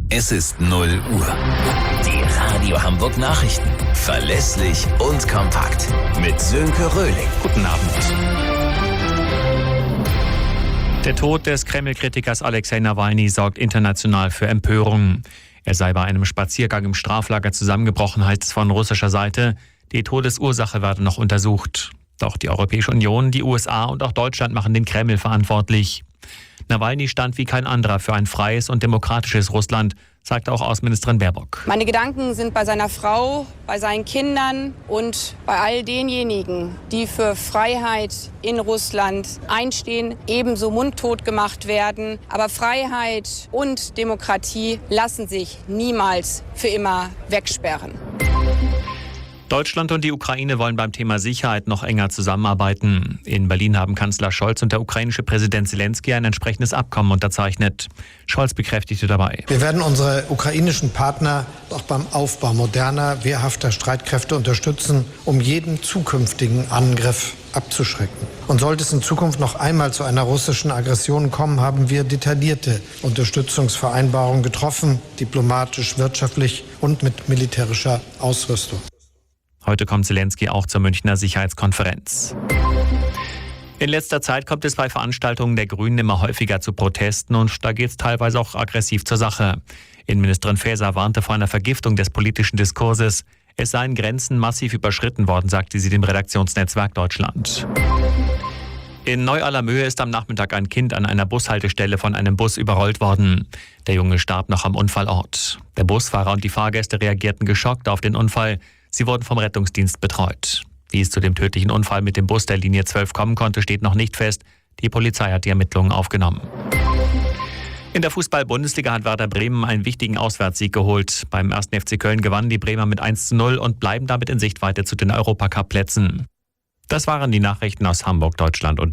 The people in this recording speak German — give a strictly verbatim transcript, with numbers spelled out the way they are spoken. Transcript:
Es ist null Uhr. Die Radio Hamburg Nachrichten. Verlässlich und kompakt. Mit Sönke Röhling. Guten Abend. Der Tod des Kreml-Kritikers Alexei Nawalny sorgt international für Empörung. Er sei bei einem Spaziergang im Straflager zusammengebrochen, heißt es von russischer Seite. Die Todesursache werde noch untersucht. Doch die Europäische Union, die U S A und auch Deutschland machen den Kreml verantwortlich. Nawalny stand wie kein anderer für ein freies und demokratisches Russland, sagte auch Außenministerin Baerbock. Meine Gedanken sind bei seiner Frau, bei seinen Kindern und bei all denjenigen, die für Freiheit in Russland einstehen, ebenso mundtot gemacht werden. Aber Freiheit und Demokratie lassen sich niemals für immer wegsperren. Deutschland und die Ukraine wollen beim Thema Sicherheit noch enger zusammenarbeiten. In Berlin haben Kanzler Scholz und der ukrainische Präsident Zelensky ein entsprechendes Abkommen unterzeichnet. Scholz bekräftigte dabei: Wir werden unsere ukrainischen Partner auch beim Aufbau moderner, wehrhafter Streitkräfte unterstützen, um jeden zukünftigen Angriff abzuschrecken. Und sollte es in Zukunft noch einmal zu einer russischen Aggression kommen, haben wir detaillierte Unterstützungsvereinbarungen getroffen, diplomatisch, wirtschaftlich und mit militärischer Ausrüstung. Heute kommt Zelensky auch zur Münchner Sicherheitskonferenz. In letzter Zeit kommt es bei Veranstaltungen der Grünen immer häufiger zu Protesten und da geht es teilweise auch aggressiv zur Sache. Innenministerin Faeser warnte vor einer Vergiftung des politischen Diskurses. Es seien Grenzen massiv überschritten worden, sagte sie dem Redaktionsnetzwerk Deutschland. In Neu-Allermöhe ist am Nachmittag ein Kind an einer Bushaltestelle von einem Bus überrollt worden. Der Junge starb noch am Unfallort. Der Busfahrer und die Fahrgäste reagierten geschockt auf den Unfall. Sie wurden vom Rettungsdienst betreut. Wie es zu dem tödlichen Unfall mit dem Bus der Linie zwölf kommen konnte, steht noch nicht fest. Die Polizei hat die Ermittlungen aufgenommen. In der Fußball-Bundesliga hat Werder Bremen einen wichtigen Auswärtssieg geholt. Beim ersten F C Köln gewannen die Bremer mit eins zu null und bleiben damit in Sichtweite zu den Europacup-Plätzen. Das waren die Nachrichten aus Hamburg, Deutschland und